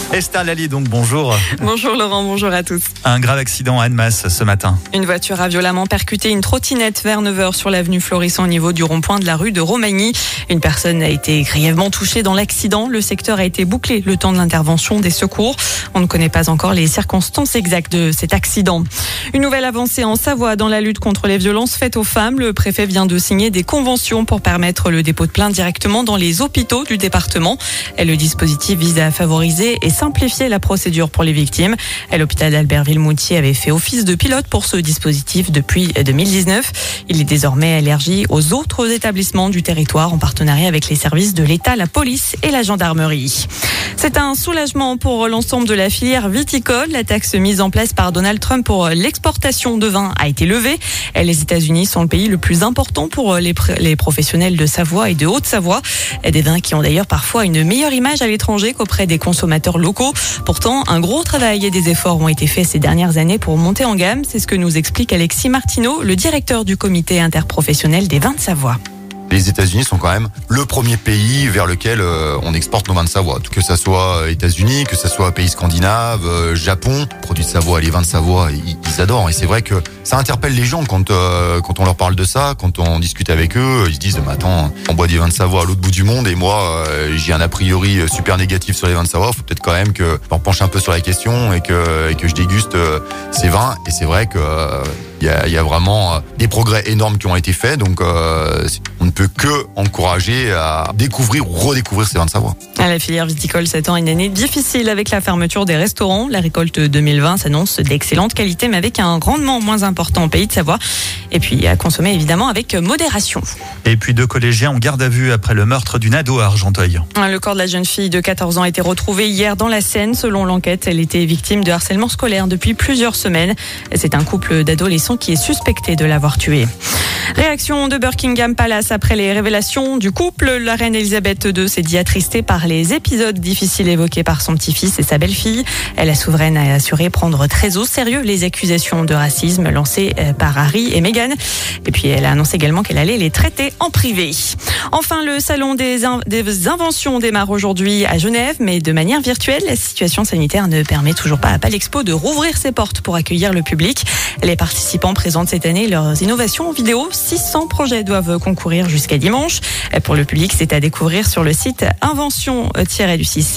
Esther Lallier, donc bonjour. Bonjour Laurent, bonjour à tous. Un grave accident à Annemasse ce matin. Une voiture a violemment percuté une trottinette vers 9h sur l'avenue Florisson au niveau du rond-point de la rue de Romagny. Une personne a été grièvement touchée dans l'accident. Le secteur a été bouclé le temps de l'intervention des secours. On ne connaît pas encore les circonstances exactes de cet accident. Une nouvelle avancée en Savoie dans la lutte contre les violences faites aux femmes. Le préfet vient de signer des conventions pour permettre le dépôt de plainte directement dans les hôpitaux du département. Et le dispositif vise à favoriser et simplifier la procédure pour les victimes. L'hôpital d'Albertville-Moutier avait fait office de pilote pour ce dispositif depuis 2019. Il est désormais élargi aux autres établissements du territoire en partenariat avec les services de l'État, la police et la gendarmerie. C'est un soulagement pour l'ensemble de la filière viticole. La taxe mise en place par Donald Trump pour l'exportation de vin a été levée. Les États-Unis sont le pays le plus important pour les professionnels de Savoie et de Haute-Savoie. Des vins qui ont d'ailleurs parfois une meilleure image à l'étranger qu'auprès des consommateurs locaux. Pourtant, un gros travail et des efforts ont été faits ces dernières années pour monter en gamme. C'est ce que nous explique Alexis Martineau, le directeur du comité interprofessionnel des vins de Savoie. Les États-Unis sont quand même le premier pays vers lequel on exporte nos vins de Savoie. Que ça soit États-Unis, que ça soit pays scandinaves, Japon, produits de Savoie, les vins de Savoie, ils adorent. Et c'est vrai que ça interpelle les gens quand on leur parle de ça, quand on discute avec eux. Ils se disent, mais attends, on boit des vins de Savoie à l'autre bout du monde et moi, j'ai un a priori super négatif sur les vins de Savoie. Faut peut-être quand même que on penche un peu sur la question et que je déguste ces vins. Et c'est vrai que il y a vraiment des progrès énormes qui ont été faits. Donc on ne peut que encourager à découvrir ou redécouvrir ces vins de Savoie. À la filière viticole s'attend une année difficile avec la fermeture des restaurants. La récolte 2020 s'annonce d'excellente qualité mais avec un rendement moins important au pays de Savoie. Et puis à consommer évidemment avec modération. Et puis 2 collégiens en garde à vue après le meurtre d'une ado à Argenteuil. Le corps de la jeune fille de 14 ans a été retrouvé hier dans la Seine. Selon l'enquête, elle était victime de harcèlement scolaire depuis plusieurs semaines. C'est un couple d'adolescents qui est suspecté de l'avoir tuée. Réaction de Buckingham Palace après les révélations du couple. La reine Elisabeth II s'est dit attristée par les épisodes difficiles évoqués par son petit-fils et sa belle-fille. La souveraine a assuré prendre très au sérieux les accusations de racisme lancées par Harry et Meghan. Et puis elle a annoncé également qu'elle allait les traiter en privé. Enfin, le salon des inventions démarre aujourd'hui à Genève, mais de manière virtuelle. La situation sanitaire ne permet toujours pas à Palexpo de rouvrir ses portes pour accueillir le public. Les participants présentent cette année leurs innovations vidéo. 600 projets doivent concourir jusqu'à dimanche. Pour le public, c'est à découvrir sur le site invention-du-6